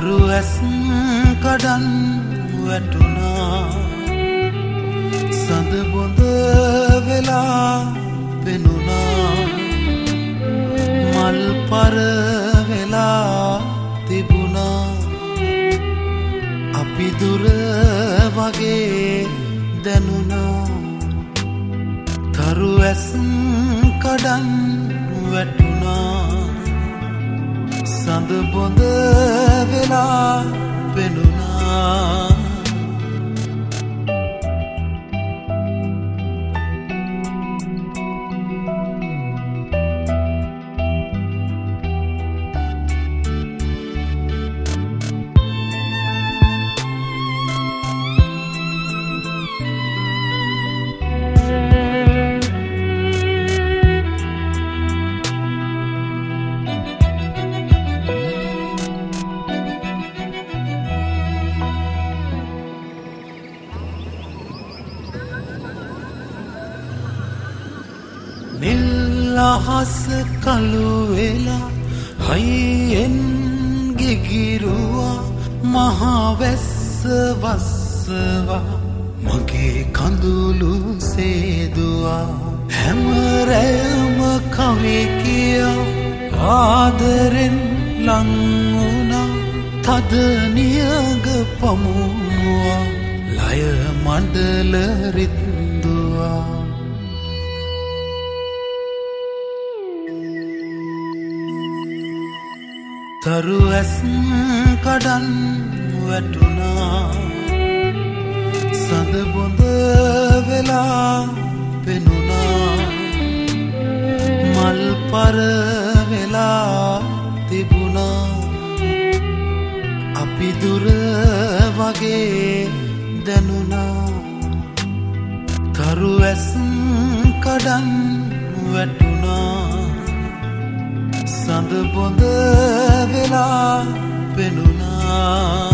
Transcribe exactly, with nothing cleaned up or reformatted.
තරු ඇස් කඩන් වැටුණා සඳ බොඳ වෙලා පෙනුණා මල් පර වෙලා තිබුණා අපි දුර වගේ දැනුණා තරු ඇස් කඩන් වැටුණා සඳ බොඳ වෙලා පෙනුණා නිල් අහස කළු වෙලා හයියෙන් ගිගිරුවා මහා වැස්ස වස්සවා මගේ කඳුළු සේදුවා හැම රැයම කවි කියා ආදරෙන් ලං වුණා තද නියඟ පමුණුවා ලය මණ්ඩල රිද්දුවා තරු ඇස් කඩන් වැටුණා සඳ බොඳ වෙලා පෙනුණා මල් පර වෙලා තිබුණා අපි දුර වගේ දැනුණා තරු ඇස් කඩන් වැටුණා සඳ බොඳ වෙලා පෙනුණා